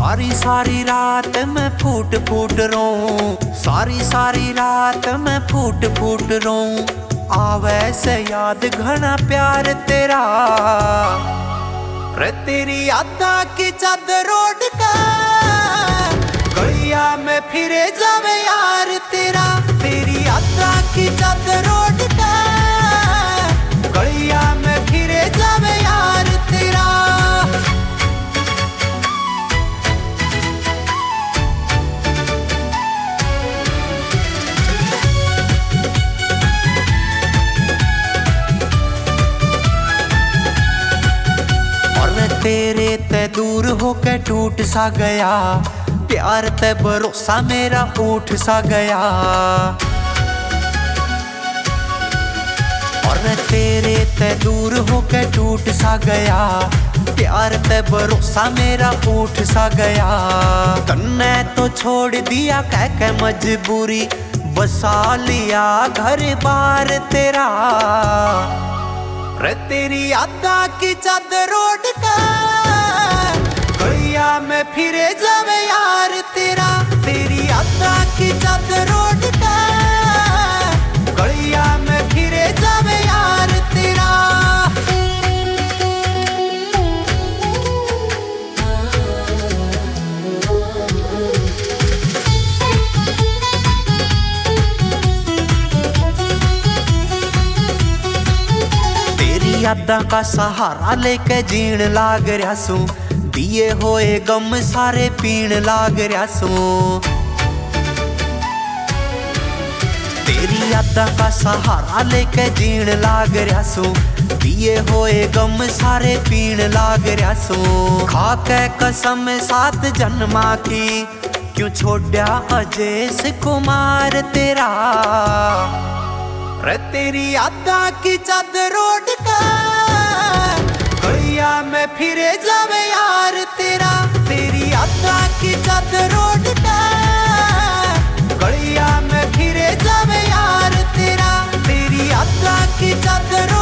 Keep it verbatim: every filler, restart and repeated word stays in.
सारी सारी रात मैं फूट फूट रोऊं, सारी सारी रात मैं फूट फूट रोऊं। आवे से याद घना प्यार तेरा, रे तेरी यादा की चादर ओढ़ के गलिया में फिरे जावे यार तेरा। तेरी यादा की चादर ओढ़ के गलिया में फिरे जावे यार तेरा। तेरे ते दूर होके टूट सा गया, प्यार ते भरोसा मेरा उठ सा गया। और तेरे ते दूर होके टूट सा गया, प्यार ते भरोसा मेरा उठ सा गया। तन्ने तो छोड़ दिया कह के मजबूरी, बसा लिया घर बार तेरा। रे तेरी यादा की चादर ओढ़ के गलिया में फिरे जावे यार तेरा। तेरी यादा की चादर ओढ़ के गलिया में फिरे जावे यार तेरा। यादा का सहारा लेके जीण लाग रहा सू, दिए होए गम सारे पीण लाग रहा सू। तेरी यादा का सहारा लेके जीण लाग रहा सू, दिए होए गम सारे पीण लाग रहा सू। खा के कसम सात जन्मा की, क्यों छोड़ा अजेश कुमार तेरा। रे तेरी यादा की चादर ओढ़ के गलिया में फिरे जावे यार तेरा। तेरी यादा की चादर ओढ़ के गलिया में फिरे जावे यार तेरा। तेरी यादा की चादर